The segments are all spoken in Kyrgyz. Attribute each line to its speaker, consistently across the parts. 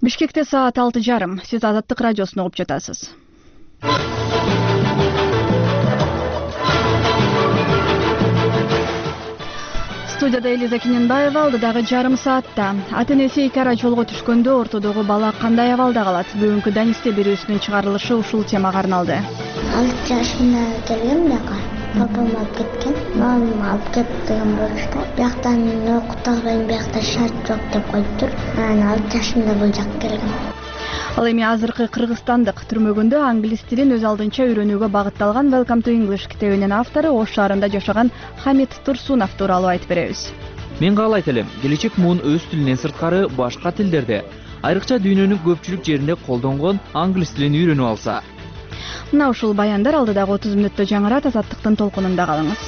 Speaker 1: Бишкекте саат 6:30. Сиз Азаттык радиосун угуп жатасыз. Студияда Элиза Кененбаева, алдыдагы жарым саатта ата-энеси эки ара жолго түшкөндө ортодогу бала кандай абалда калат? Бүгүнкү Данисте берүүсүнүн чыгарылышы ушул темага арналды.
Speaker 2: 6 жашымда келгем бияка. Папам алып кеткен. Мамам алып кеткен болушта. Бияктан окутабайм, биякта шарт жок деп коюптур. Мен 6 жашымда бул жакка келгем.
Speaker 1: Ал эми азыркы кыргызстандык түрмөгүндө англис тилин өз алдынча үйрөнүүгө багытталган Welcome to English китебинин автору Ош шаарында жашаган Хамит Турсунов тууралуу айтып беребиз.
Speaker 3: Мен каалайт элем, келечек муун өз тилинен сырткары башка тилдерде, айрыкча дүйнөнүн көпчүлүк жеринде колдонгон англис тилин үйрөнүп алса.
Speaker 1: Мына ушул баяндар алдыдагы 30 мүнөттө жаңырат. Азаттыктын толкунунда калыңыз.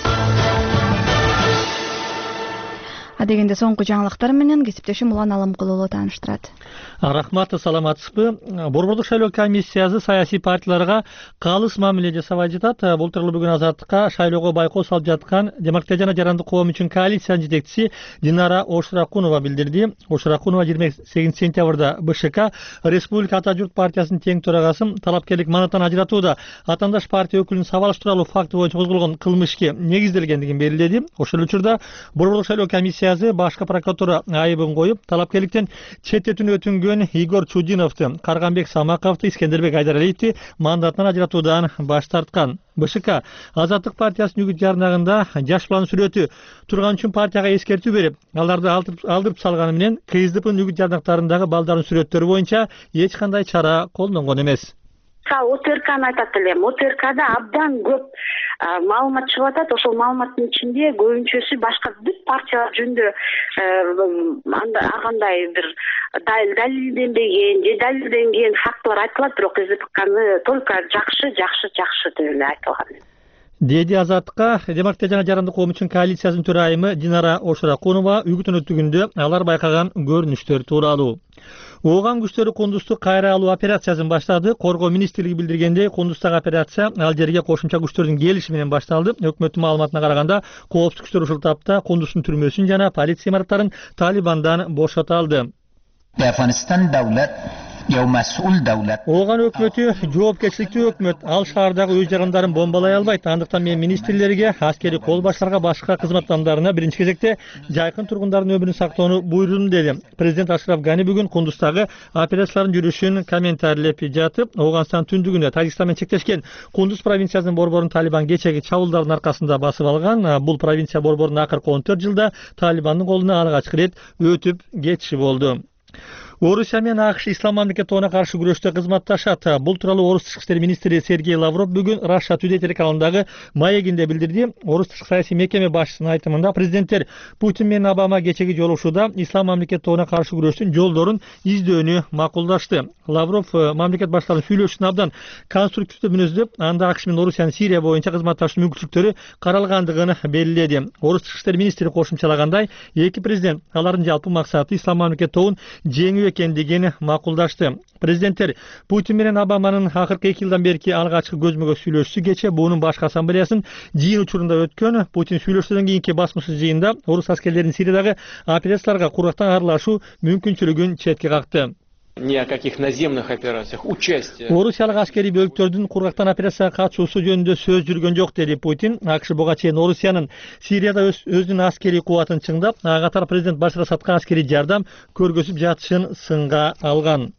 Speaker 1: Адегенде соңку жаңылыктар менен кесиптешим Улан Алымкулуу тааныштырат.
Speaker 4: Рахмат, саламатсызбы? Борбордук шайлоо комиссиясы саясий партияларга калыс мамиле жасабай жатат. Бул тууралуу бүгүн Азаттыкка шайлоого байкоо салып жаткан Демократия жана Жарандык коом үчүн коалициянын жетекчиси Динара Ошуракунова билдирди. Ошуракунова 28 сентябрда БШК Республика Ата журт партиясынын тең төрагасын талапкерлик манаттан ажыратууда атандаш партия өкүлүнүн сабалыштыруу факты боюнча козголгон кылмыш ишке негизделгендигин белгиледи. Ошол учурда борбордук шайлоо комиссиясы башкы прокуратура айыбын коюп, талапкерликтен четтетүүнү өтүнгөн Игорь Чудиновду, Карганбек Самаковду, Искендербек Айдаралиевди мандатынан ажыратуудан баш тарткан. БШК Азаттык партиясынын үгүт жарнагында жаш баланын сүрөтү турган үчүн партияга эскертүү берип, аларды алдырып салганы менен КСДПнын үгүт жарнактарындагы балдардын сүрөттөрү боюнча эч кандай чара колдонгон эмес.
Speaker 5: ОТРКны айтат элем. ОТРКда абдан көп маалымат чыгып атат. Ошол маалыматтын ичинде көбүнчөсү башка бүт партиялар жөнүндө ар кандай бир далилденбеген же далилденген фактылар айтылат, бирок КСДПны только жакшы деп эле айтылган.
Speaker 4: Деди Азаттыкка Демократия жана Жарандык коом үчүн коалициянын төрайымы Динара Ошуракунова үгүт өнөтүгүндө алар байкаган көрүнүштөр тууралуу. Ооган күчтөрү Кундузду кайра алуу операциясын баштады. Коргоо министрлиги билдиргендей, Кундуздагы операция ал жерге кошумча күчтөрдүн келиши менен башталды. Өкмөттүн маалыматына караганда, коопсуздук күчтөр ушул тапта Кундуздун түрмөсүн жана полиция имараттарын Талибандан бошото алды. Ооган өкмөтү жоопкерчиликтүү өкмөт. Ал шаардагы өз жарандарын бомбалай албайт. Андыктан мен министрлерге, аскери кол баштарга, башка кызмат адамдарына биринчи кезекте жайкын тургундардын өмүрүн сактоону буйрудум деди. Президент Ашраф Гани бүгүн Кундуздагы операциялардын жүрүшүн комментарийлеп жатып, Ооганстан түндүгүндө Тажикстан менен чектешкен Кундуз провинциясынын борборун Талибан кечеги чабуулдардын аркасында басып алган. Бул провинция борборунун акыркы 14 жылда Талибандын колуна алгачкы рет өтүп кетиши болду. Орусия менен АКШ ислам мамлекетине каршы күрөштө кызматташат. Бул тууралуу Орус тышкы иштер министри Сергей Лавров бүгүн Russia Today телеканалындагы маегинде билдирди. Орус тышкы саясий мекеме башчысынын айтымында президенттер Путин менен Обама кечеги жолугушууда ислам мамлекетине каршы күрөштүн жолдорун издөөнү макулдашты. Лавров мамлекет баштарынын сүйлөшүүсүн абдан конструктивдүү мүнөздөп, анда АКШ менен Орусиянын Сирия боюнча кызматташуу мүмкүнчүлүктөрү каралгандыгын белгиледи. Орус тышкы иштер министри кошумчалагандай, эки президент алардын жалпы максаты ислам мамлекет тобун жеңүү экендигин макулдашты. Президенттер Путин менен Обаманын акыркы 2 жылдан берки алгачкы көзмө-көз сүйлөшүүсү кече буунун башкы ассамблеясынын жыйын учурунда өткөн. Путин сүйлөшүүдөн кийинки басмачы жыйында орус аскерлеринин Сириядагы операцияларга курактан аралашуу мүмкүнчүлүгүн четке какты.
Speaker 6: Ни о каких наземных операциях, участие.
Speaker 4: Орусиялык аскери бөлүктөрдүн кургактан операцияга катышуусу жөнүндө сөз жүргөн жок, деди Путин. АКШ буга чейин Орусиянын Сирияда өзүнүн аскери кубатын чыңдап, катар президент Башар Асадка аскери жардам көргөзүп жатышын сынга алган.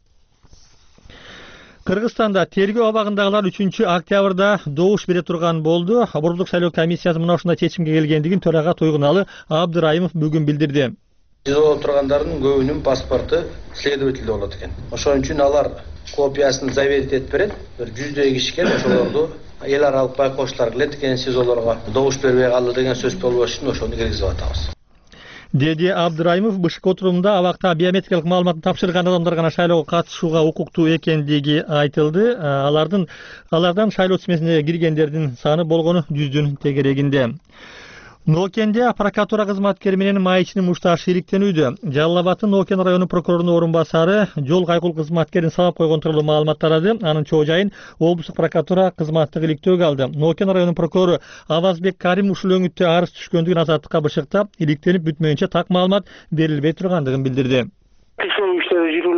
Speaker 4: Кыргызстанда тергөө абагындагылар 3 октябрда добуш бере турган болду. Борбордук шайлоо комиссиясы мына ушундай чечимге келгендигин төрага Тойгуналы Абдырайымов бүгүн билдирди.
Speaker 7: ИЗОдо тургандардын көбүнүн паспорту следовательде болот экен. Ошон үчүн алар копиясын заверить этип берет. Бир 100дөй кишиге ошолорду эл аралык байкоочулар келет экен, СИЗОлорго добуш бербей калды деген сөз болбош үчүн ошону киргизип атабыз.
Speaker 4: Деди Абдырайымов БШК отурумунда абакта биометрикалык маалыматын тапшырган адамдар гана шайлоого катышууга укуктуу экендиги айтылды. Алардан шайлоо тизмесине киргендердин саны болгону 100дүн тегерегинде. Нокенде прокуратура кызматкери менен маечинин мушташ шериктенүүдө. Жалал Абадтын Нокен районунун прокурорунун орун басары жол кайкул кызматкерин сабап койгон тууралуу маалымат тарады. Анын чоо жайын облустук прокуратура кызматтык иликтөөгө алды. Нокен районунун прокурору Авазбек Карим ушул өңүттө арыз түшкөндүгүн Азаттыкка бышыктап, иликтенип бүтмөйүнчө так маалымат берилбей тургандыгын билдирди.
Speaker 8: Текшерүү иштери жүрүлүп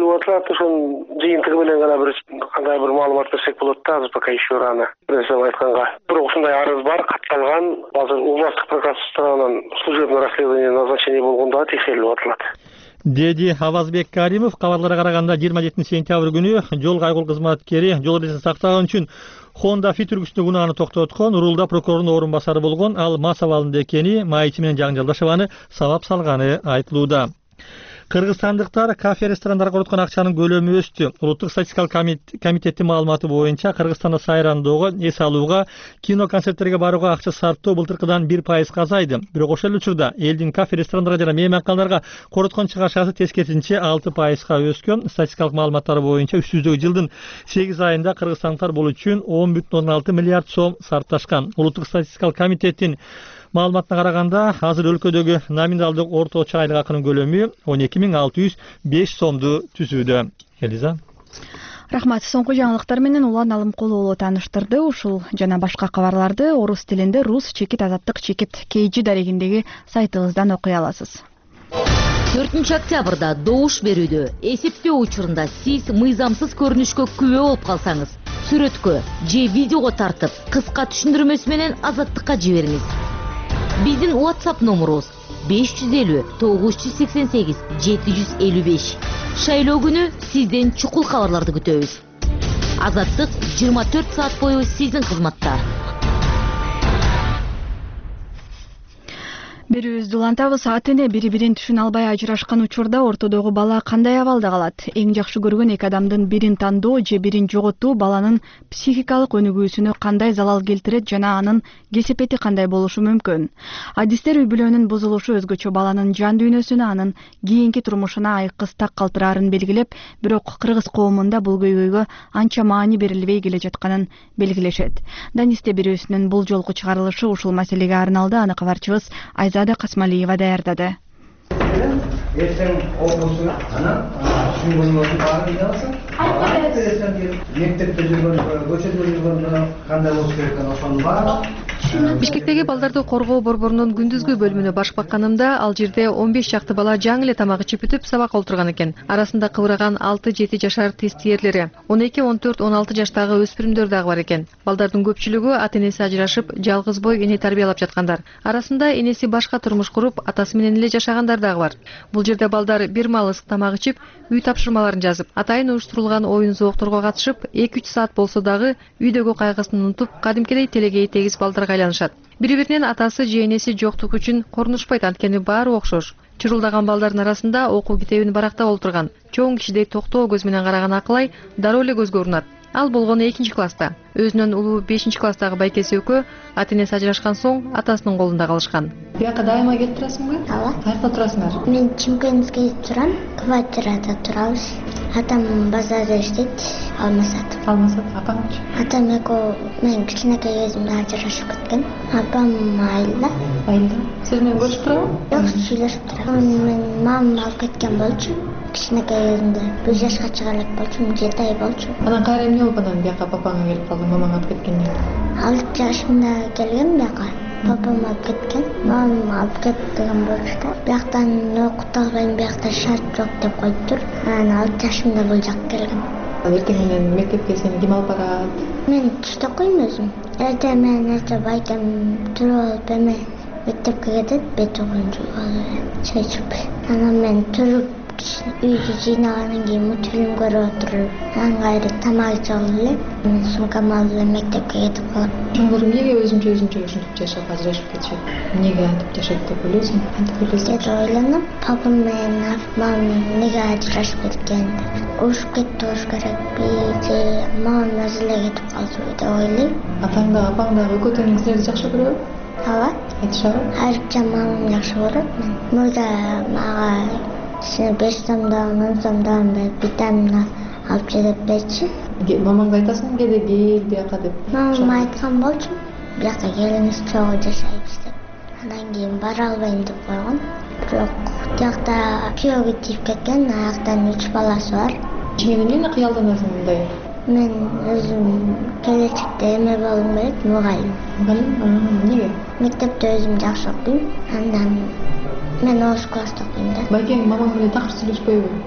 Speaker 8: келип атат. Ошонун жыйынтыгы менен гана кандай бир маалымат берсек болот да, азыр пока еще рано. Нерсе айтканга. Бирок ушундай арыз бар, катталган. Азыр областтык прокуратура тарабынан служебный расследование назначение болгондо текшерилип атылат.
Speaker 4: Деди Авазбек Каримов кабарларга караганда 27 сентябрь күнү жол кайгыл кызматкери жол эрежесин сактаган үчүн Honda Fit жүргүчүнүн гунааны токтоткон, Урулда прокурордун орун басары болгон, ал мас абалында экени, майчы менен жаңжалдашыбаны сабап салганы айтылууда. Кыргызстандыктар кафе ресторандарга короткон акчанын көлөмү өстү. Улуттук статистикалык комитеттин маалыматы боюнча Кыргызстанда сайрандоого, эс алууга, кино концерттерге барууга акча сарптоо былтыркыдан 1% азайды. Бирок ошол учурда элдин кафе ресторандарга жана мейманканаларга короткон чыгашасы тескерисинче 6%га өскөн. Статистикалык маалыматтар боюнча үстүздөгү жылдын 8 айында кыргызстандыктар бул үчүн 10,6 миллиард сом сарпташкан. Улуттук статистикалык комитеттин маалыматына караганда, азыр өлкөдөгү номиналдык орточо айлык акынын көлөмү 12.605 сомду түзүүдө. Элиза.
Speaker 1: Рахмат. Соңку жаңылыктар менен Улан Алымкулуу тааныштырды. Ушул жана башка кабарларды орус тилинде Рус чекит азаттык чекит KG дарегиндеги сайтыбыздан окуй аласыз.
Speaker 9: 4 октябрда добуш берүүдө эсептөө учурунда сиз мыйзамсыз көрүнүшкө күбө болуп калсаңыз, сүрөткө же видеого тартып, кыска түшүндүрмөсү менен азаттыкка жибериңиз. Биздин WhatsApp номерубуз 550 988 755. Шайлоо күнү сизден чукул кабарларды күтөбүз. Азаттык 24 саат бою сиздин кызматта.
Speaker 1: Берүүбүздү улантабыз. Ата-эне бири-бирин түшүнө албай ажырашкан учурда ортодогу бала кандай абалда калат? Эң жакшы көргөн эки адамдын бирин тандоо же бирин жоготуу баланын психикалык өнүгүүсүнө кандай залал келтирет жана анын кесепети кандай болушу мүмкүн? Адистер үй-бүлөнүн бузулушу өзгөчө баланын жан дүйнөсүнө, анын кийинки турмушуна айкыз так калтырарын белгилеп, бирок кыргыз коомунда бул көйгөйгө анча маани берилбей келе жатканын белгилешет. Данисте берүүсүнүн бул жолку чыгарылышы ушул маселеге арналды. Аны кабарчыбыз Айзада Касмалиева даярдады.
Speaker 10: Эртең окуусуна анан түшүнгөнүңөрдү баарын үйдө аласың. Мектепте жүргөн, көчөдө жүргөндө кандай болуш керек экенин ошонун баарын.
Speaker 11: Бишкектеги балдарды коргоо борборунун күндүзгү бөлүмүнө баш бакканымда ал жерде 15 жакты бала жаңы эле тамак ичип бүтүп сабак олтурган экен. Арасында кыбыраган 6-7 жашар тестиерлери, 12, 14, 16 жаштагы өспүрүмдөр дагы бар экен. Балдардын көпчүлүгү ата-энеси ажырашып, жалгыз бой эне тарбиялап жаткандар. Арасында энеси башка турмуш куруп, атасы менен эле жашагандар дагы бар. Бул жерде балдар бир маал ысык тамак ичип, үй тапшырмаларын жазып, атайын уюштурулган оюн зоокторго катышып, 2-3 саат болсо дагы үйдөгү кайгысын унутуп, кадимкидей телегей тегиз балдарга айланышат. Бири-биринен атасы же энеси жоктук үчүн корунушпайт, анткени баары окшош. Чырылдаган балдардын арасында окуу китебин барактап олтурган, чоң кишидей токтоо көз менен караган Акылай дароо эле көзгө урунат. Ал болгону 2-класста. Өзүнүн улуу 5-класстагы байкеси экөө ата-энеси ажырашкан соң атасынын колунда калышкан. Бияка дайыма келип турасыңбы?
Speaker 2: Ооба.
Speaker 11: Каякта турасыңар?
Speaker 2: Мен Чымкентке турам, квартирада турабыз. Атам базарда иштейт, Алмасат.
Speaker 11: Апаңчы?
Speaker 2: Атам экөө мен кичинекей кезимде ажырашып кеткен. Апам айылда.
Speaker 11: Сиз менен көрүшүп турабы?
Speaker 2: Жок, сүйлөшүп турам. Мен мамам алып кеткен болчу. Кичинекей кезимде 1 жашка чыга элек болчумун, 7 ай болчу.
Speaker 11: Анан кайра эмне болуп анан бияка папаңа келип калдың, мамаң алып кеткенден?
Speaker 2: 6 жашымда келгем бияка. Папам алып кеткен, мамам алып кеткен болчу. Бияктан окута албайм, биякта шарт жок деп коюптур. Анан 6 жашымда бул жакка келгем.
Speaker 11: Эртең менен мектепке сени ким алып барат?
Speaker 2: Мен түштө окуйм өзүм. Эртең менен байкем туруп алып эме мектепке кетет, бет угун жууп чай ичип. Анан мен туруп үйдү жыйнагандан кийин мультфильм көрүп отуруп, анан кайра тамак ичип алып эле, мен сумкамды алып эле мектепке кетип калам.
Speaker 11: Эмнеге өзүнчө ушинтип жашап, ажырашып кетишет? Эмнеге антип жашайт деп ойлойсуң? Антип ойлойсуң?
Speaker 2: Деп ойлонуп, папам менен мамам эмнеге ажырашып кеткен деп. Урушуп кетти болуш керекпи же мамам өзү эле кетип калдыбы деп ойлойм.
Speaker 11: Атаң да, апаң да экөө теңиңиздерди жакшы көрөбү?
Speaker 2: Ооба.
Speaker 11: Айтышабы?
Speaker 2: Айрыкча мамам жакшы көрөт. Мурда мага 5 сомдон, 10 сомдон берип, витамин алып жеп берчи.
Speaker 11: Мамаңга айтасың, кел бияка деп.
Speaker 2: Мамам айткан болчу, бияка келиңиз чогуу жашайбыз деп. Андан кийин бара албайм деп койгон. Бирок тиякта күйөөгө тийип кеткен, аяктан 3 баласы бар.
Speaker 11: Чынын эмне кыялданасың мындай?
Speaker 2: Мен өзүм келечекте эме болгум келет, мугалим.
Speaker 11: Мугалим? Эмнеге?
Speaker 2: Мектепте өзүм жакшы окуйм. Андан мен 9 класста окуйм да.
Speaker 11: Байкең мамаң менен такыр сүйлөшпөйбү?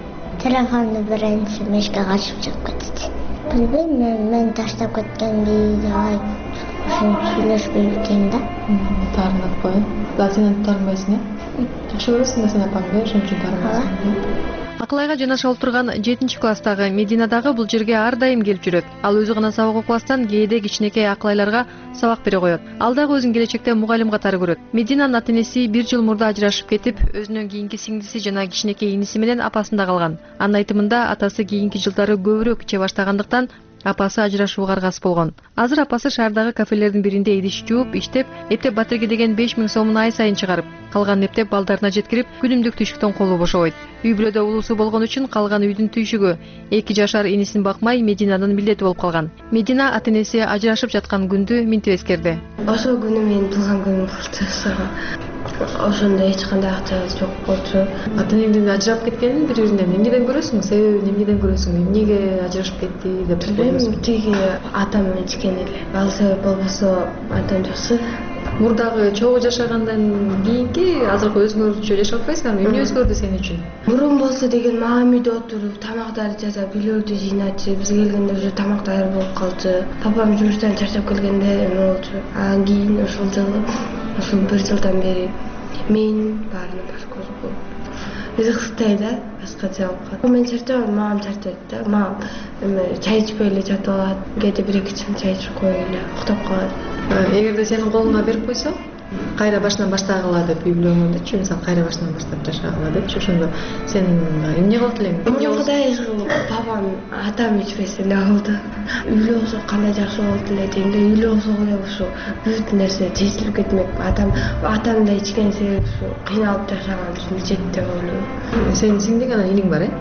Speaker 2: Телефонду birinchi meshga qachib chiqib ketdi. Bilmayman, men tashlab ketgan joy shuni söyleshmey ketganda.
Speaker 11: Tarnab qo'y. Sen tarmaysan. Yaxshi ko'rasan sen apangga, shuning uchun tarmaysan. Акылайга жанашып турган 7-класстагы Медина дагы бул жерге ар дайым келип жүрөт. Ал өзү гана сабак окубастан кээде кичинекей акылайларга сабак бере коет. Ал дагы өзүн келечекте мугалим катары көрөт. Мединанын ата-энеси 1 жыл мурда ажырашып кетип, өзүнөн кийинки сиңдиси жана кичинекей иниси менен апасында калган. Анын айтымында атасы кийинки жылдары көбүрөөк иче баштагандыктан апасы ажырашууга аргасыз болгон. Азыр апасы шаардагы кафелердин биринде идиш жууп, иштеп, эптеп батирге деген 5000 сомун ай сайын чыгарып, калганын эптеп балдарына жеткирип, күнүмдүк түйшүктөн колу бошобойт. Үй бүлөдө улуусу болгон үчүн калган үйдүн түйшүгү 2 жашар инисин бакмай Мединанын милдети болуп калган. Медина ата-энеси ажырашып жаткан күндү минтип эскерди.
Speaker 12: Ошол күнү менин туулган күнүм болчу. Ошондо эч кандай акчабыз жок болчу.
Speaker 11: Ата-энеңден ажырап кеткенин бири-биринен эмнеден көрөсүң? Себебин эмнеден көрөсүң? Эмнеге ажырашып кетти деп
Speaker 12: билбейм. Тиги атам ичкен эле. Ал себеп болбосо атам жакшы.
Speaker 11: Мурдагы чогуу жашагандан кийинки азыркы өзүңөрчө жашап атпайсыңарбы? Эмне өзгөрдү сен үчүн?
Speaker 12: Мурун болсо деген мага үйдө отуруп, тамактарды жасап, үйлөрдү жыйначы, биз келгенде уже тамак даяр болуп калчу. Папам жумуштан чарчап келгенде эме болчу. Анан кийин ушул 1 жылдан бери мен баарына баш көз ызыксыздай да, башкача болуп калат. Мен чарчабайм, мамам чарчайт да. Мамам эме чай ичпей эле жатып алат. Кээде 1-2 чым чай ичип коюп эле уктап калат.
Speaker 11: Эгерде сенин колуңа берип койсо, кайра башынан баштагыла деп үй бүлөңдүчү, мисалы кайра башынан баштап жашагыла депчи, ошондо сен эмне кылат элең?
Speaker 12: Мурункудай папам, атам ичпесе эле болду. Үйлүү болсо кандай жакшы болот эле дейм да, үйлүү болсо эле ушу бүт нерсе чечилип кетмек. Атам да ичкен себеп ушу кыйналып жашаган үчүн ичет деп ойлойм.
Speaker 11: Сенин сиңдиң анан иниң бар,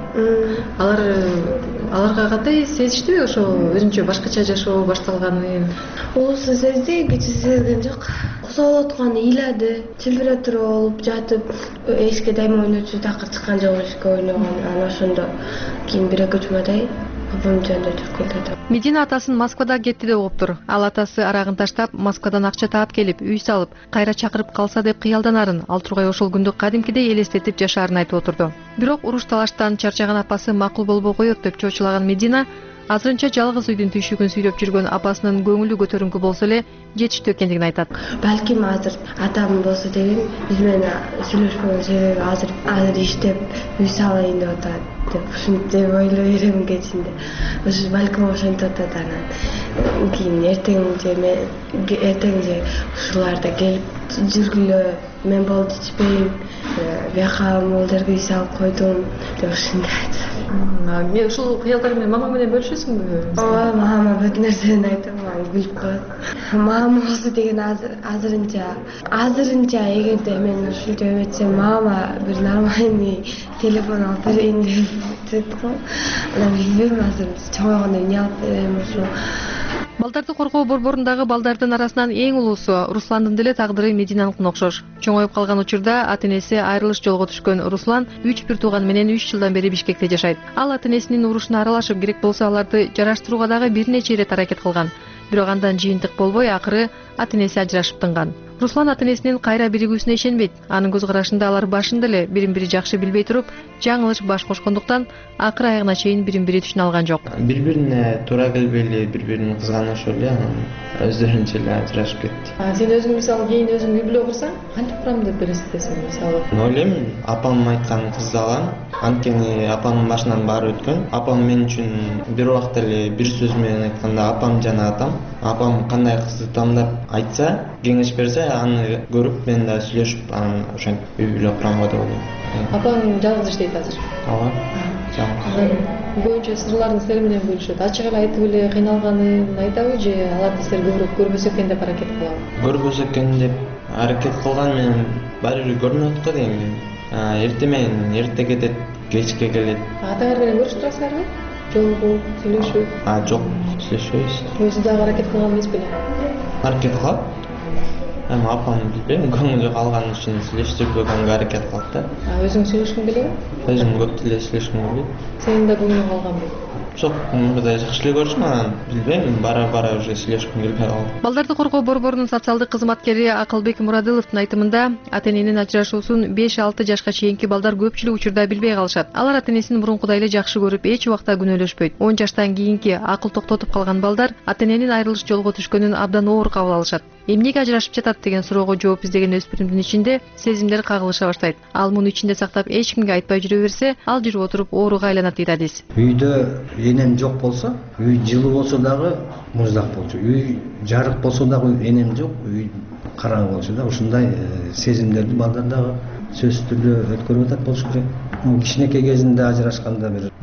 Speaker 11: аларга кандай сезиштиби ошо өзүнчө башкача жашоо башталганын?
Speaker 12: Уусу сезди, кичи сезген жок. Кусалып атканы ыйлады, температура болуп жатып, эшикке дайыма ойночу такыр чыккан жок, эшикке ойногон. Анан ошондо кийин 1-2 жумадай папам жанында жүрүп келди.
Speaker 11: Медина атасын Москвада кетти деп угуптур. Ал атасы арагын таштап, Москвадан акча таап келип, үй салып, кайра чакырып калса деп кыялданарын, ал тургай ошол күндү кадимкидей элестетип жашаарын айтып отурду. Бирок уруш талаштан чарчаган апасы макул болбой коет деп чочулаган Медина азырынча жалгыз үйдүн түйшүгүн сүйлөп жүргөн апасынын көңүлү көтөрүңкү болсо эле жетиштүү экендигин айтат.
Speaker 12: Балким азыр атам болсо деген биз менен сүйлөшпөгөн себеби азыр иштеп үй салайын деп атат деп ушинтип ойлой берем кечинде. Ошо балким ошентип атат. Анан кийин эртең же ушуларда келип жүргүлө, мен болду ичпейм, бияка молдерге үй салып койдум деп ушундай айтат.
Speaker 11: Мен ушул кыялдар менен мама менен бөлүшөсүңбү?
Speaker 12: Ооба, мама бүт нерсени айтам, күлүп коет. Мама болсо деген азырынча эгерде мен ушинтип эметсем, мама бир нормальный телефон алып берейин деп го. Анан билбейм, азыр чоңойгондо эмне алып берем ошо.
Speaker 11: Балдарды коргоо борборундагы балдардын арасынан эң улуусу Русландын деле тагдыры Мединаныкына окшош. Чоңоюп калган учурда ата-энеси айрылыш жолго түшкөн Руслан 3 бир тууганы менен 3 жылдан бери Бишкекте жашайт. Ал ата-энесинин урушуна аралашып, керек болсо аларды жараштырууга дагы бир нече ирет аракет кылган. Бирок андан жыйынтык болбой, акыры ата-энеси ажырашып тынган. Руслан ата-энесинин кайра биригүүсүнө ишенбейт. Анын көз карашында алар башында эле бирин-бири жакшы билбей туруп, жаңылыш баш кошкондуктан акыр аягына чейин бирин-бири түшүнө алган жок.
Speaker 13: Бири-бирине туура келбей эле, бири-бирин кызганышып эле өздөрүнчө эле ажырашып кетти.
Speaker 11: Сен өзүң мисалы кийин өзүң үй бүлө курсаң, кантип курам деп элестетесиң мисалы?
Speaker 13: Ойлойм, апам айткан кызды алам. Анткени апамдын башынан баары өткөн. Апам мен үчүн бир убакта эле бир сөз менен айтканда апам жана атам. Апам кандай кызды тандап айтса, кеңеш берсе, аны көрүп мен да сүйлөшүп, анан ошентип үй бүлө курам го деп ойлойм.
Speaker 11: Апаң жалгыз иштейт азыр?
Speaker 13: Ооба.
Speaker 11: Көбүнчө сырларын силер менен бөлүшөт. Ачык эле айтып эле кыйналганын айтабы же аларды силер көбүрөөк көрбөсө экен деп аракет кылабы?
Speaker 13: Көрбөсө экен деп аракет кылган менен баары бир көрүнөт го дейм. Эрте менен эрте кетет, кечке келет.
Speaker 11: Атаңар менен көрүшүп турасыңарбы? Жолугуп, сүйлөшүп?
Speaker 13: Жок, сүйлөшпөйбүз.
Speaker 11: Өзү дагы аракет кылган эмес беле?
Speaker 13: Аракет кылат. Эми апам билбейм, көңүлү калган үчүн сүйлөштүрбөгөнгө аракет кылат да.
Speaker 11: Өзүң сүйлөшкүң келеби?
Speaker 13: Өзүм көп деле сүйлөшкүм келбейт.
Speaker 11: Сенин да көңүлүң калганбы?
Speaker 13: Çok мындай жакшы эле көрчүмүн, анан билбейм, бара уже сүйлөшкүм келбей калды.
Speaker 11: Балдарды коргоо борборунун социалдык кызматкери Акылбек Мурадыловдун айтымында, ата-эненин ажырашуусун 5-6 жашка чейинки балдар көпчүлүк учурда билбей калышат. Алар ата-энесин мурункудай эле жакшы көрүп, эч убакта күнөөлөшпөйт. 10 жаштан кийинки акыл токтотуп калган балдар ата-эненин айрылыш жолго түшкөнүн абдан оор кабыл алышат. Эмнеге ажырашып жатат деген суроого жооп издеген өспүрүмдүн ичинде сезимдер кагылыша баштайт. Ал муну ичинде сактап эч кимге айтпай жүрө берсе, ал жүрүп отуруп ооруга айланат дейт адис.
Speaker 14: Үйдө энем жок болсо, үй жылуу болсо дагы муздак болчу. Үй жарык болсо дагы энем жок, үй караңгы болчу да. Ушундай сезимдерди балдар дагы сөзсүз түрдө өткөрүп атат болуш керек. Кичинекей кезинде ажырашканда бир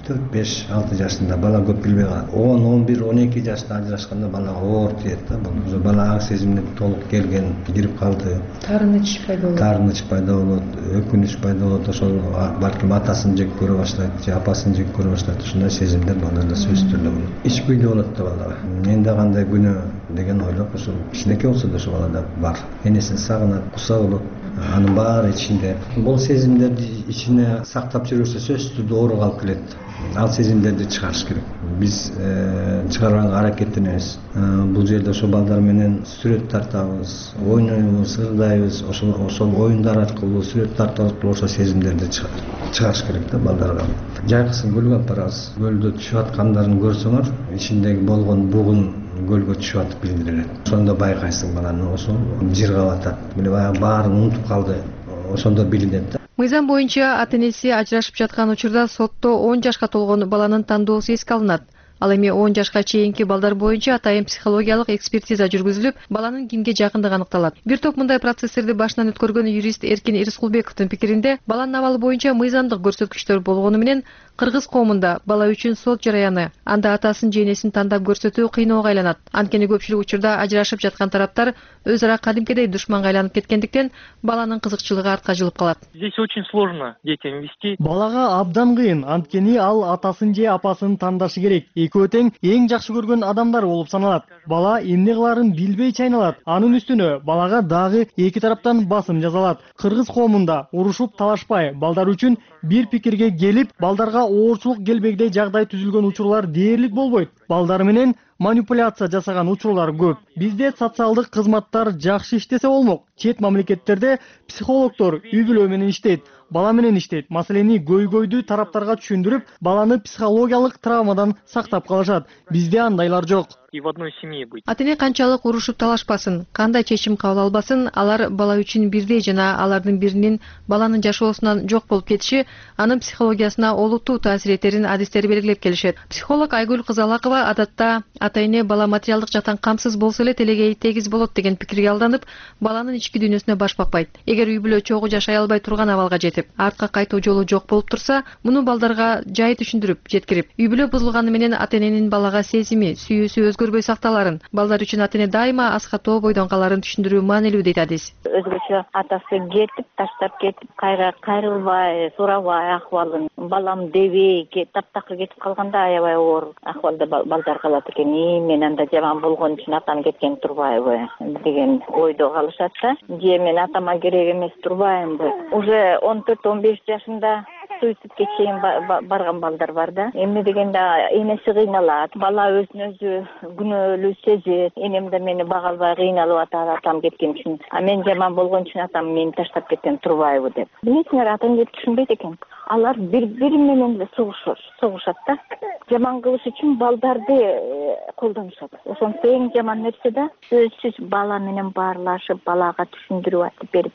Speaker 14: 4-5-6 жашында бала көп билбей калат. 10-11-12 жашта ажырашканда балага оор тиет да. Бул бала аң сезимине толук келген, кирип калды.
Speaker 11: Таарыныч
Speaker 14: пайда болот, өкүнүч пайда болот. Ошол балким атасын жек көрө баштайт, же апасын жек көрө баштайт. Ушундай сезимдер балдарда сөзсүз түрдө болот. Ич күйдө болот да балага. Менде кандай күнөө деген ойлоп, ошол кичинекей болсо да ошол балада бар. Энесин сагынат, куса болот. Анын баары ичинде. Бул сезимдерди ичине сактап жүрүрсө сөзсүз түрдө ооруга алып келет. Ал сезимдерди чыгарыш керек. Биз чыгарганга аракеттенебиз. Бул жерде ошо балдар менен сүрөт тартабыз, ойнойбуз, ырдайбыз. Ошол оюндар аркылуу, сүрөт тартуу аркылуу ошо сезимдерди чыгарыш керек да балдарга. Жайкысын көлгө алып барабыз. Көлдө түшүп аткандарын көрсөңөр, ичиндеги болгон бугун көлгө түшүп атып билдирет. Ошондо байкайсың баланы ошол жыргап атат. Мына баягы баарын унутуп калды. Ошондо билинет да.
Speaker 11: Мыйзам боюнча ата-энеси ажырашып жаткан учурда сотто 10 жашка толгон баланын тандоосу эске алынат. Ал эми 10 жашка чейинки балдар боюнча атайын психологиялык экспертиза жүргүзүлүп, баланын кимге жакындыгы аныкталат. Бир топ мындай процесстерди башынан өткөргөн юрист Эркин Ирскулбековдун пикиринде, баланын абалы боюнча мыйзамдык көрсөткүчтөр болгону менен кыргыз коомунда бала үчүн сот жараяны, анда атасын же энесин тандап көрсөтүү кыйноого айланат. Анткени көпчүлүк учурда ажырашып жаткан тараптар өз ара кадимкидей душманга айланып кеткендиктен баланын кызыкчылыгы артка жылып калат.
Speaker 15: Здесь очень сложно детям вести.
Speaker 4: Балага абдан кыйын, анткени ал атасын же апасын тандашы керек. Экөө тең эң жакшы көргөн адамдар болуп саналат. Бала эмне кыларын билбей чайналат. Анын үстүнө балага дагы эки тараптан басым жасалат. Кыргыз коомунда урушуп талашпай, балдар үчүн бир пикирге келип, балдарга оорчулук келбегдей жагдай түзүлгөн учурлар дээрлик болбойт. Балдар менен манипуляция жасаган учурлар көп. Бизде социалдык кызматтар жакшы иштесе болмок. Чет мамлекеттерде психологдор үй бүлө менен иштейт, бала менен иштейт. Маселени көйгөйдү тараптарга түшүндүрүп, баланы психологиялык травмадан сактап калышат. Бизде андайлар жок.
Speaker 15: И в одной семье быть.
Speaker 11: Ата-эне канчалык урушуп талашпасын, кандай чечим кабыл албасын, алар бала үчүн бирдей жана алардын биринин баланын жашоосунан жок болуп кетиши анын психологиясына олуттуу таасир этерин адистер белгилеп келишет. Психолог Айгүл Кызалакова адатта ата-эне бала материалдык жактан камсыз болсо эле телегей тегиз болот деген пикирге алданып, баланын ички дүйнөсүнө баш бакпайт. Эгер үй бүлө чогуу жашай албай турган абалга жетип, артка кайтуу жолу жок болуп турса, муну балдарга жай түшүндүрүп, жеткирип, үй бүлө бузулганы менен ата-эненин балага сезими, сүйүүсү өзгөрбөй сакталарын, балдар үчүн ата-эне дайыма аскатоо бойдон каларын түшүндүрүү маанилүү дейт адис.
Speaker 16: Өзгөчө атасы кетип, таштап кетип, кайрылбай, сурабай ахвалын, балам дебей, таптакыр кетип калганда аябай оор ахвалда балдар калат экен. Мен анда жаман болгон үчүн атам кеткен турбайбы деген ойдо калышат да. Же мен атама керек эмес турбаймынбы. Уже 14-15 жашында суицидке чейин барган балдар бар да. Эмне дегенде энеси кыйналат, бала өзүн өзү күнөөлүү сезет. Энем да мени бага албай кыйналып атат атам кеткен үчүн. А мен жаман болгон үчүн атам мени таштап кеткен турбайбы деп. Билесиңер, ата-эне түшүнбөйт экен. Алар бири менен эле согушат да. Жаман кылыш үчүн балдарды колдонушат. Ошондо эң жаман нерсе да сөзсүз бала менен баарлашып, балага түшүндүрүп айтып берип,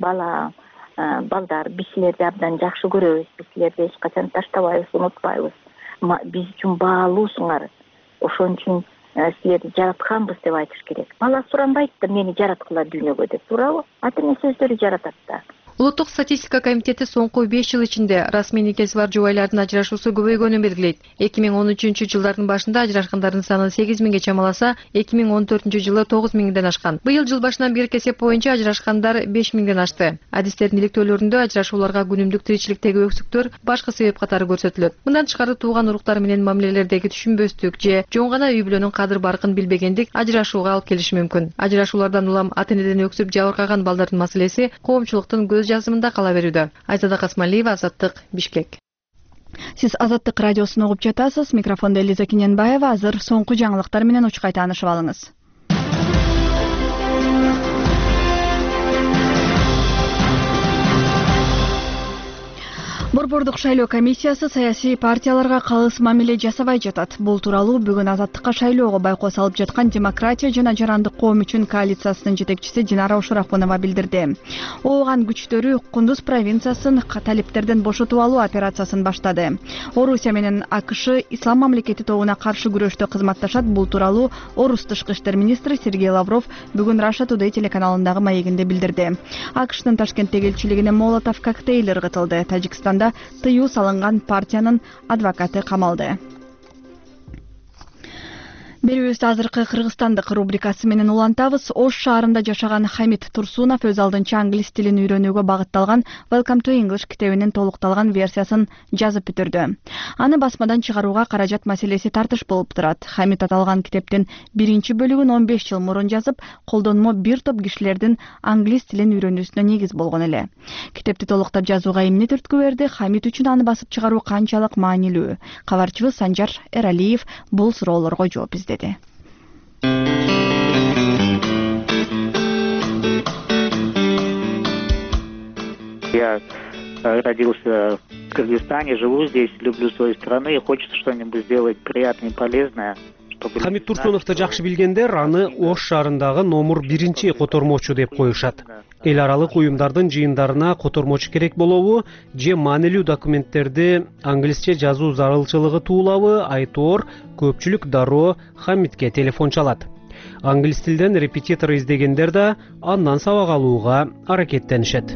Speaker 16: балдар биз силерди абдан жакшы көрөбүз, биз силерди эч качан таштабайбыз, унутпайбыз. Биз үчүн баалуусуңар. Ошон үчүн силерди жаратканбыз деп айтыш керек. Бала суранбайт да мени жараткыла дүйнөгө деп, туурабы? Ата-эне сөздөрү жаратат да.
Speaker 11: Улуттук статистика комитети соңку 5 жыл ичинде расмий никеси бар жубайлардын ажырашуусу көбөйгөнүн белгилейт. 2013-жылдардын башында ажырашкандардын саны 8.000 чамаласа, 2014-жылы 9.000ден ашкан. Быйыл жыл башынан берки эсеп боюнча ажырашкандар 5.000ден ашты. Адистердин иликтөөлөрүндө ажырашууларга күнүмдүк тиричиликтеги өксүктөр башкы себеп катары көрсөтүлөт. Мындан тышкары тууган уруктар менен мамилелердеги түшүнбөстүк же жөн гана үй бүлөнүн кадыр баркын билбегендик ажырашууга алып келиши мүмкүн. Ажырашуулардан улам ата-энеден өксүп жабыркаган балдардын маселеси коомчулуктун көз жазымында кала берүүдө. Айзада Касмалиева, Азаттык, Бишкек.
Speaker 1: Сиз Азаттык радиосун угуп жатасыз. Микрофондо Элиза Киненбаева. Азыр соңку жаңылыктар менен учкай таанышып алыңыз. Борбордук шайлоо комиссиясы саясий партияларга калыс мамиле жасабай жатат. Бул тууралуу бүгүн Азаттыкка шайлоого байкоо салып жаткан Демократия жана Жарандык коом үчүн коалициясынын жетекчиси Динара Ушурахунова билдирди. Ооган күчтөрү Кундуз провинциясын талиптерден бошотуп алуу операциясын баштады. Орусия менен АКШ Ислам мамлекети тобуна каршы күрөштө кызматташат. Бул тууралуу Орус тышкы иштер министри Сергей Лавров бүгүн Russia Today телеканалындагы маегинде билдирди. АКШтын Ташкенттеги элчилигине Молотов коктейль ыргытылды. Тажикстанда тыюу салынган партиянын адвокаты камалды. Берүүбүздү азыркы кыргызстандык рубрикасы менен улантабыз. Ош шаарында жашаган Хамит Турсунов өз алдынча англис тилин үйрөнүүгө багытталган Welcome to English китебинин толукталган версиясын жазып бүтүрдү. Аны басмадан чыгарууга каражат маселеси тартыш болуп турат. Хамит аталган китептин биринчи бөлүгүн 15 жыл мурун жазып, колдонмо бир топ кишилердин англис тилин үйрөнүүсүнө негиз болгон эле. Китепти толуктап жазууга эмне түрткү берди? Хамит үчүн аны басып чыгаруу канчалык маанилүү? Кабарчыбыз Санжар Эралиев бул суроолорго жооп издеди.
Speaker 17: Я родился в Кыргызстане, живу здесь, люблю свою страну и хочется что-нибудь сделать приятное и полезное.
Speaker 18: Хамит Турсуновду жакшы билгендер аны Ош шаарындагы номер 1 котормочу деп коюшат. Эл аралык уюмдардын жыйындарына котормочу керек болобу же маанилүү документтерди англисче жазуу зарылчылыгы туулабы айтоор көпчүлүк дароо Хамитке телефон чалат. Англис тилден репетитор издегендер да андан сабак алууга аракеттенишет.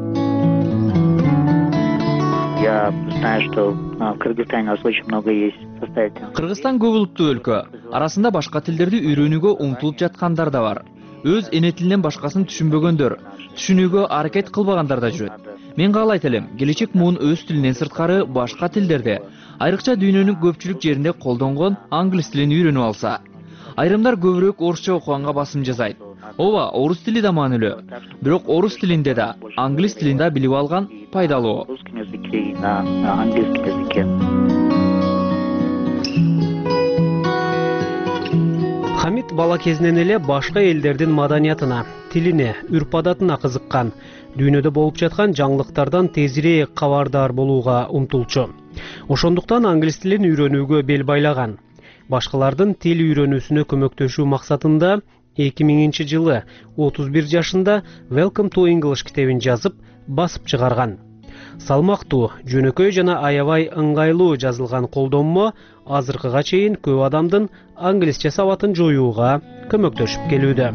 Speaker 17: Я знаю, что в Кыргызстане у нас очень много есть состоятельных.
Speaker 3: Кыргызстан көп улуттуу өлкө. Арасында башка тилдерди үйрөнүүгө умтулуп жаткандар да бар. Өз эне тилинен башкасын түшүнбөгөндөр, түшүнүүгө аракет кылбагандар да жүрөт. Мен каалайт элем, келечек муун өз тилинен сырткары башка тилдерде, айрыкча дүйнөнүн көпчүлүк жеринде колдонгон англис тилин үйрөнүп алса. Айрымдар көбүрөөк орусча окуганга басым жасайт. Ооба, орус тили да маанилүү. Бирок орус тилинде да, англис тилин да билип алган пайдалуу.
Speaker 18: Хамит бала кезинен эле башка элдердин маданиятына, тилине, үрп-адатына кызыккан, дүйнөдө болуп жаткан жаңылыктардан тезирээк кабардар болууга умтулчу. Ошондуктан англис тилин үйрөнүүгө бел байлаган. Башкалардын тил үйрөнүүсүнө көмөктөшүү максатында 2000 жылы 31 жашында Welcome to English китебин жазып, басып чыгарган. Салмактуу, жөнөкөй жана аябай ыңгайлуу жазылган колдонмо азыркыга чейин көп адамдын англисче сабатын жоюуга көмөктөшүп келүүдө.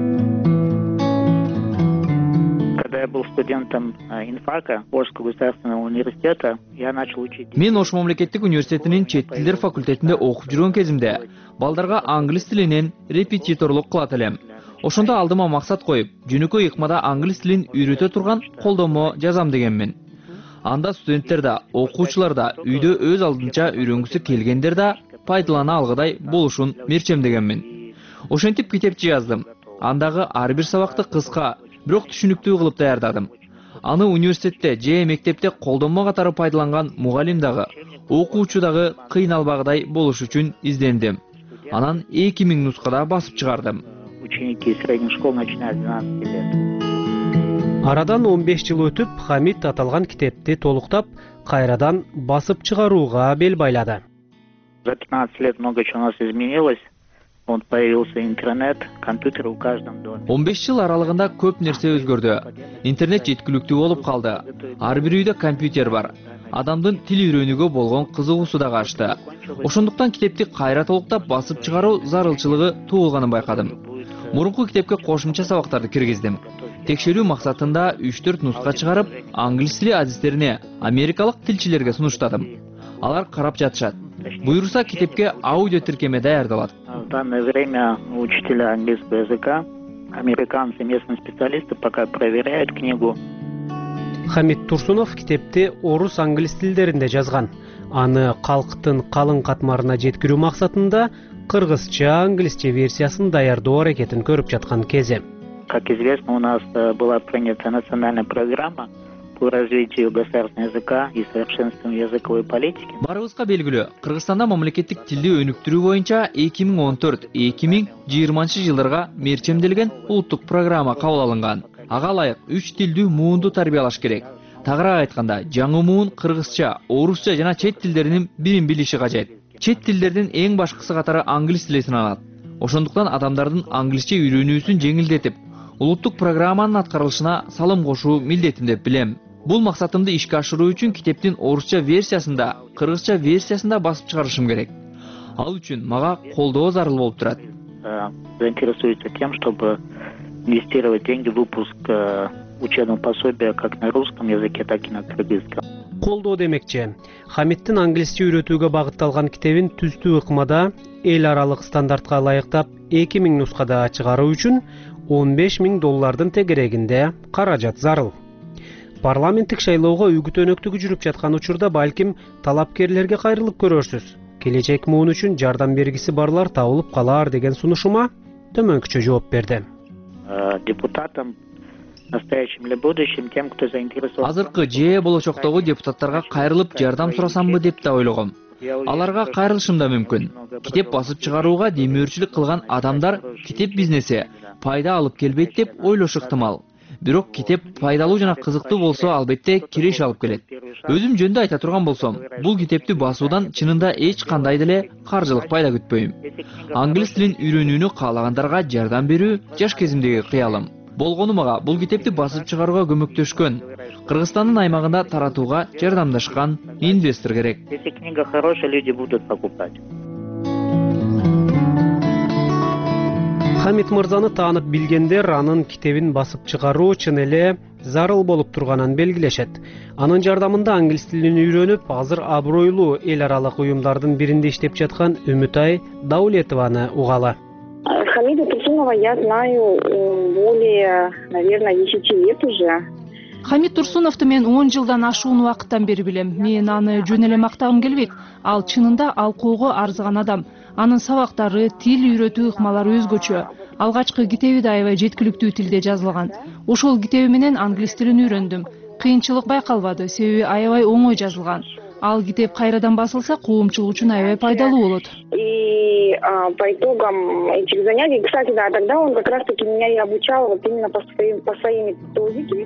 Speaker 17: Когда я был студентом инфака Орского государственного университета, я начал учить.
Speaker 3: Мен Ош мамлекеттик университетинин чет тилдер факультетинде окуп жүргөн кезимде балдарга англис тилинен репетиторлук кылат элем. Ошондо алдыма максат коюп, жөнөкөй ыкмада англис тилин үйрөтө турган колдонмо жазам дегенмин. Анда студенттер да, окуучулар да үйдө өз алдынча үйрөнгүсү келгендер да пайдалана алгыдай болушун мерчемдегенмин. Ошентип китепти жаздым. Андагы ар бир сабакты кыска, бирок түшүнүктүү кылып даярдадым. Аны университетте же мектепте колдонмо катары пайдаланган мугалим дагы, окуучу дагы кыйналбагыдай болуш үчүн издендим. Анан 2000 нускада басып чыгардым.
Speaker 17: Ученики средних школ начинают с 12 лет.
Speaker 18: Арадан 15 жыл өтүп, Хамит аталган китепти толуктап, кайрадан басып чыгарууга бел байлады.
Speaker 17: За 15 лет много чего у нас изменилось. Он появился интернет, компьютер в каждом доме.
Speaker 3: 15 жыл аралыгында көп нерсе өзгөрдү. Интернет жеткиликтүү болуп калды. Ар бир үйдө компьютер бар. Адамдын тил үйрөнүүгө болгон кызыгуусу да ашты. Ошондуктан китепти кайра толуктап басып чыгаруу зарылчылыгы туулганын байкадым. Мурунку китепке кошумча сабактарды киргиздим. Текшерүү максатында 3-4 нуска чыгарып, англис тили адистерине, америкалык тилчилерге сунуштадым. Алар карап жатышат. Буйрса китепке аудио тиркеме даярдалат.
Speaker 17: В данное время учителя английского языка, американцы, местные специалисты пока проверяют книгу.
Speaker 18: Хамит Турсунов китепти орус англис тилдеринде жазган. Аны калктын калың катмарына жеткирүү максатында кыргызча, англисче версиясын даярдоо аракетин көрүп жаткан кези.
Speaker 17: Как известно, у нас была принята национальная программа по развитию государственного языка и совершенствованию языковой политики.
Speaker 3: Барыбызга белгилүү, Кыргызстанда мамлекеттик тилди өнүктүрүү боюнча 2014-2020 жылдарга мерчемделген улуттук программа кабыл алынган. Ага ылайык 3 тилдүү муунду тарбиялаш керек. Тагыраак айтканда, жаңы муун кыргызча, орусча жана чет тилдеринин бирин билиши кажет. Чет тилдердин эң башкысы катары англис тили саналат. Ошондуктан адамдардын англисче үйрөнүүсүн жеңилдетип, улуттук программанын аткарылышына салым кошуу милдетим деп билем. Бул максатымды ишке ашыруу үчүн китептин орусча версиясында, кыргызча версиясында басып чыгарышым керек. Ал үчүн мага колдоо зарыл болуп турат.
Speaker 17: Заинтересуется тем, чтобы инвестировать деньги в выпуск учебного пособия как на русском языке, так и на кыргызском.
Speaker 18: Колдоо демекчи, Хамиттин англисче үйрөтүүгө багытталган китебин түздүү ыкмада эл аралык стандартка ылайыктап 2000 нускада чыгаруу үчүн $15,000 тегерегинде каражат зарыл. Парламенттик шайлоого үгүт өнөктүгү жүрүп жаткан учурда балким талапкерлерге кайрылып көрөрсүз. Келечек муун үчүн жардам бергиси барлар табылып калар деген сунушума төмөнкүчө жооп берди.
Speaker 17: Депутатам настоящим или будущим, тем, кто заинтересован.
Speaker 3: Азыркы же болочоктогу депутаттарга кайрылып жардам сурасамбы деп да ойлогом. Аларга кайрылышым да мүмкүн. Китеп басып чыгарууга демөөрчүлүк кылган адамдар китеп бизнеси пайда алып келбейт деп ойлошу ыктымал. Бирок китеп пайдалуу жана кызыктуу болсо, албетте киреш алып келет. Өзүм жөнүндө айта турган болсом, бул китепти басуудан чынында эч кандай деле каржылык пайда күтпөйм. Англис тилин үйрөнүүнү каалагандарга жардам берүү жаш кезимдеги кыялым. Болгону мага бул китепти басып чыгарууга көмөктөшкөн, Кыргызстандын аймагында таратууга жардамдашкан инвестор керек.
Speaker 17: Если книга хорошая, люди будут покупать.
Speaker 18: Хамит мырзаны таанып билгендер анын китебин басып чыгаруу чын эле зарыл болуп турганын белгилешет. Анын жардамында англис тилин үйрөнүп, азыр абройлуу эл аралык уюмдардын биринде иштеп жаткан Үмүтай Даулетованы угалы.
Speaker 5: Хамида Турсунова я знаю более, наверное, 10 лет уже.
Speaker 19: Хамид Турсуновду мен 10 жылдан ашуун убакыттан бери билем. Мен аны жөн эле мактагым келбейт. Ал чынында алкоого арзыган адам. Анын сабактары, тил үйрөтүү ыкмалары өзгөчө. Алгачкы китеби да аябай жеткиликтүү тилде жазылган. Ошол китеби менен англис тилин үйрөндүм. Кыйынчылык байкалбады, себеби аябай оңой жазылган. Ал китеп кайрадан басылса, коомчулук үчүн аябай пайдалуу болот.
Speaker 5: И по итогам этих занятий, кстати, да, тогда он как раз-таки меня и обучал вот именно по своей методике.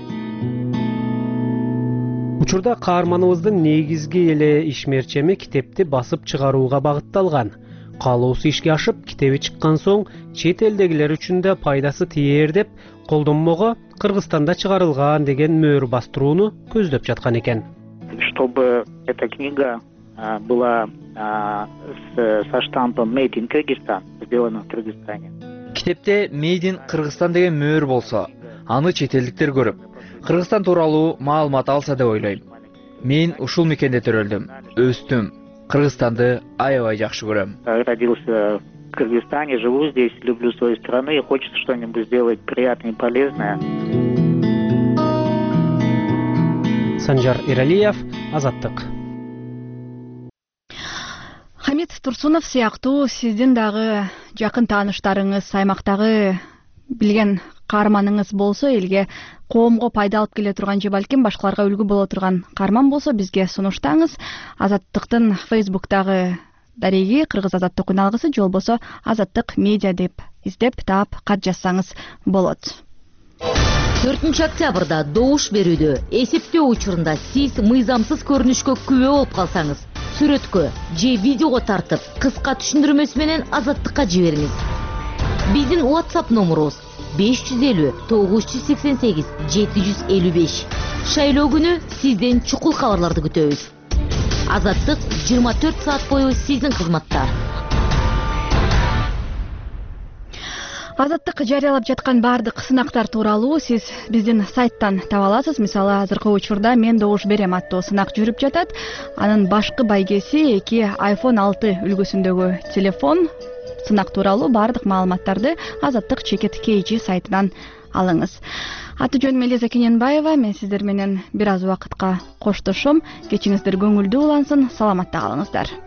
Speaker 18: Учурда каарманыбыздын негизги эле ишмерчеми китепти басып чыгарууга багытталган. Каалоосу ишке ашып, китеби чыккан соң чет элдегилер үчүн да пайдасы тиер деп, колдонмого Кыргызстанда чыгарылган деген мөөр бастырууну көздөп жаткан экен.
Speaker 17: Чтобы эта книга была со штампом Made in Kyrgyzstan, сделана в Кыргызстане.
Speaker 3: Китепте Made in Кыргызстан деген мөөр болсо, аны чет элдиктер көрүп, Кыргызстан тууралуу маалымат алса деп ойлойм. Мен ушул мекенде төрөлдүм, өстүм. Кыргызстанды аябай жакшы көрөм.
Speaker 17: Родился в Кыргызстане, живу здесь, люблю свою страну и хочется что-нибудь сделать приятное и полезное.
Speaker 18: Санжар Иралиев, Азаттык.
Speaker 1: Хамид Турсунов сыяктуу сиздин дагы жакын тааныштарыңыз, аймактагы билген каарманыңыз болсо, элге коомго пайда алып келе турган же балким башкаларга үлгү боло турган каарман болсо, бизге сунуштаңыз. Азаттыктын Facebook'тагы дареги Кыргыз Азаттык үн алгысы же болбосо Азаттык медиа деп издеп таап кат жазсаңыз болот.
Speaker 9: 4 октябрда добуш берүүдө эсептөө учурунда сиз мыйзамсыз көрүнүшкө күбө болуп калсаңыз, сүрөткө же видеого тартып, кыска түшүндүрмөсү менен Азаттыкка жибериңиз. Биздин WhatsApp номерубуз 550 988 755. Шайлоо күнү сизден чукул кабарларды күтөбүз. Азаттык 24 саат бою сиздин кызматта.
Speaker 1: Азаттык жарыялап жаткан бардык сынактар тууралуу сиз биздин сайттан таба аласыз. Мисалы, азыркы учурда мен добуш берем аттуу сынак жүрүп жатат. Анын башкы байгеси 2 iPhone 6 үлгүсүндөгү телефон. Сынак тууралуу бардык маалыматтарды Азаттык чекит KG сайтынан алыңыз. Аты жөнүм Элиза Кененбаева. Мен сиздер менен бир аз убакытка коштошом. Кечиңиздер көңүлдүү улансын. Саламатта калыңыздар.